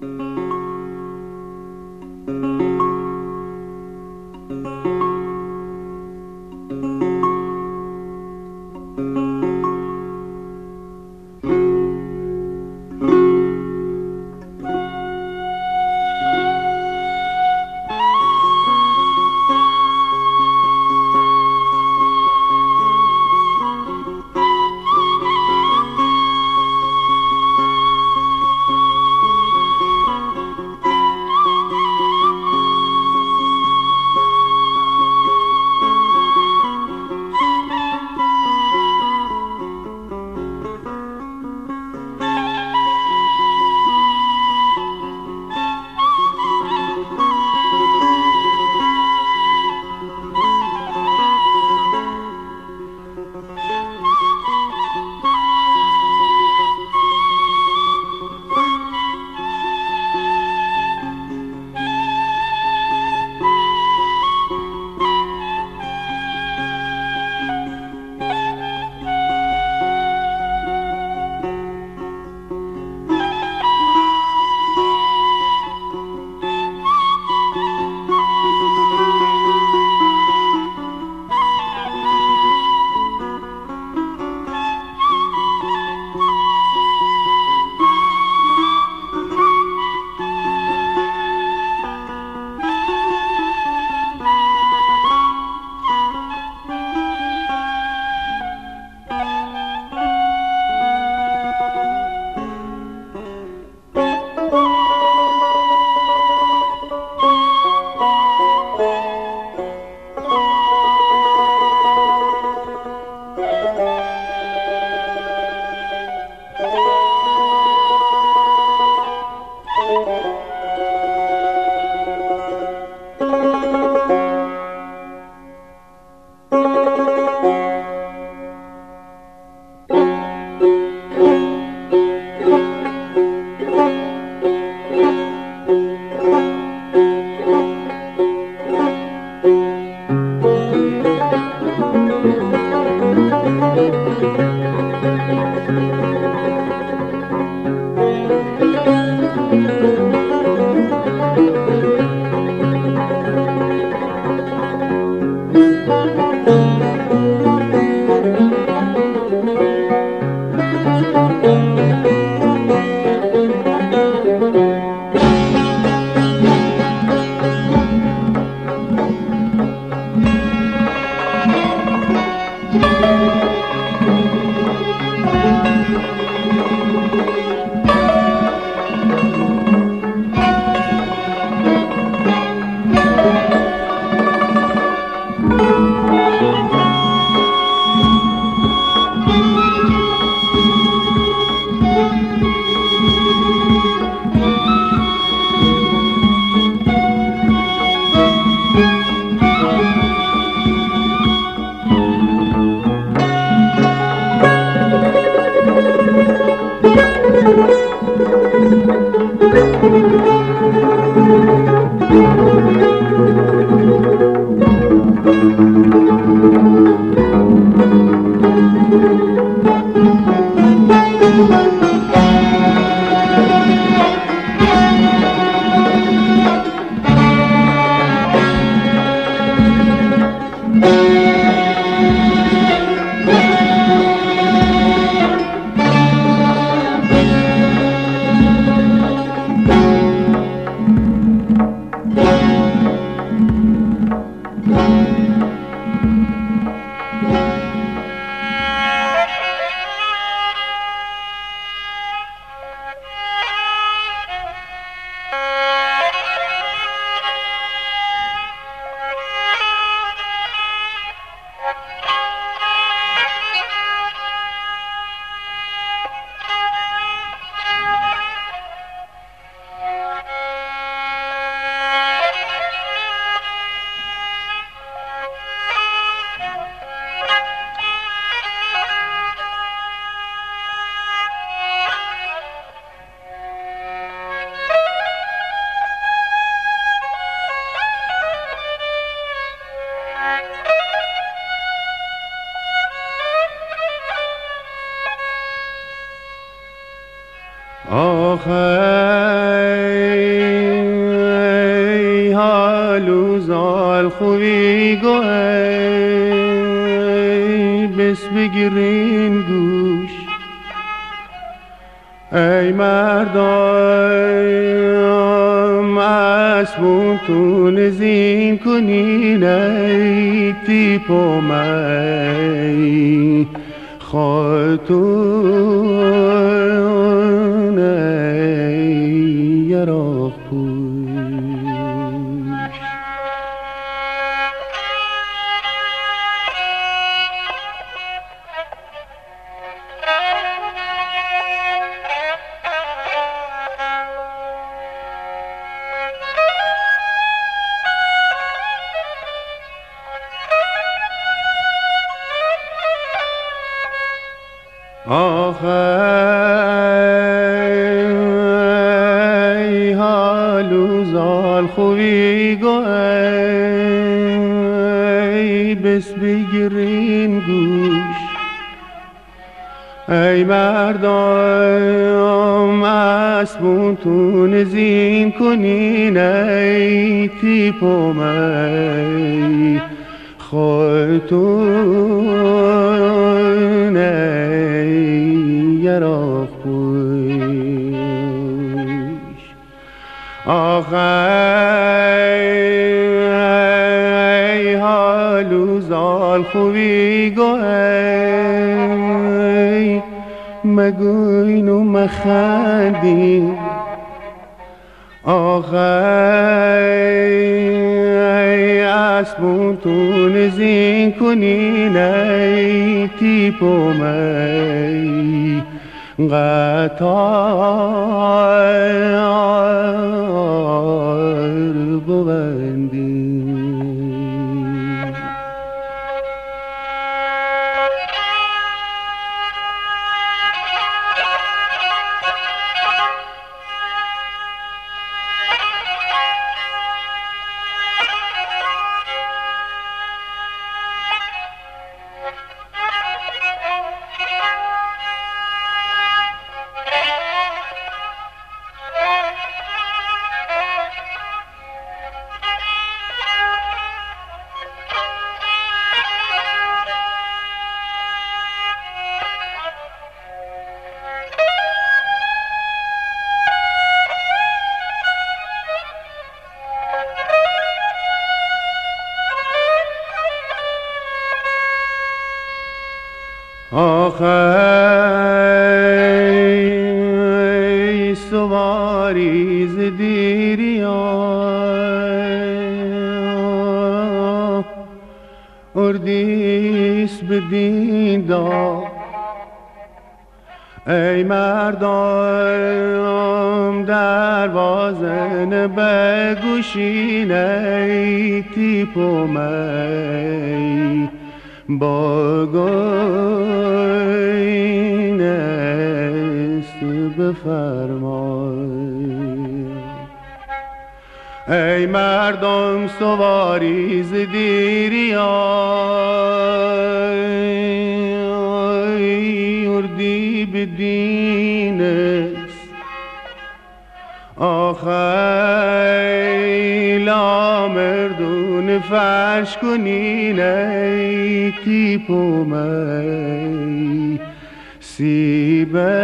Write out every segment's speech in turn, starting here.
آخ مردم اسبونتون زین کنین ای تیپ و می خواهتون ای یراق پوش. آخ ای حال و زال خوی گو ای بس بگیرین گوش ای مردم اسبونتون زین کنین ای تیپ و می خواهتون ای یراق پوش. آخ ای حال و زال خوی گو ای مگوین و مخندین. آخ ای اسبونتون زین کنین ای تیپ و می قطار ببندین. آخ ای سواری ز دیریا اردیس بدین دا ای مردم دروازه بگوشین ای تیپ و می با گوین است بفرمای. ای مردم سواری ز دیریا اردی بدین است. آخ ای لامردون فرش کنین ای تیپ و می سیبه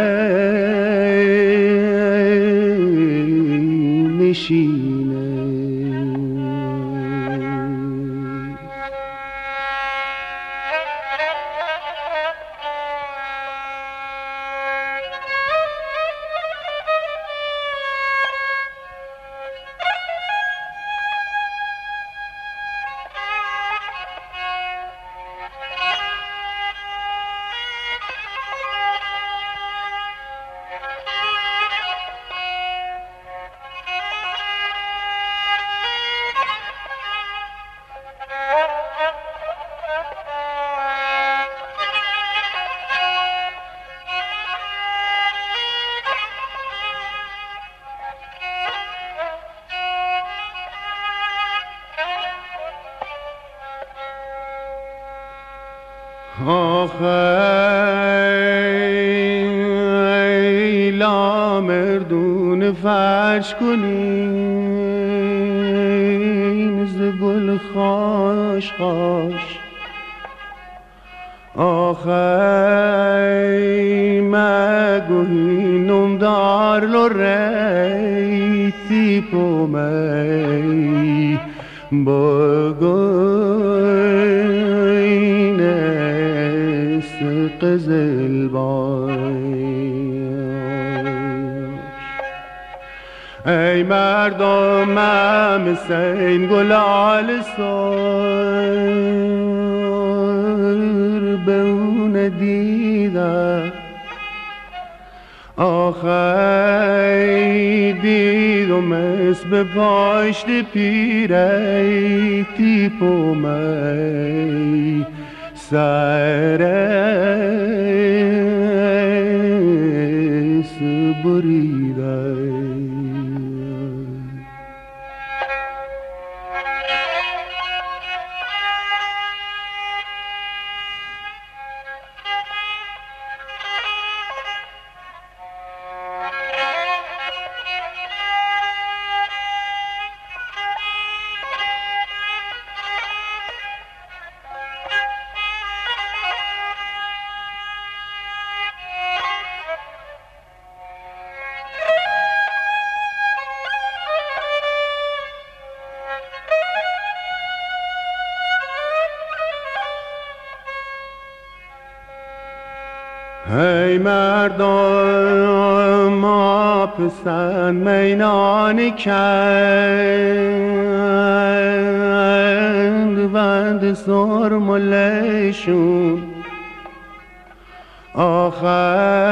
نشینه. آخ ای لامردون فرش کنین ز گل خوش خوش. آخی مگوینم در لوری تیپو می بگوینست قزل ای مردم مسین گلال سر به اون دیدم آخی دیدم اسم پاشت پیره تیپو می سرس بریده ای مردم ما پسند مینان کند وند سرملیشون آخر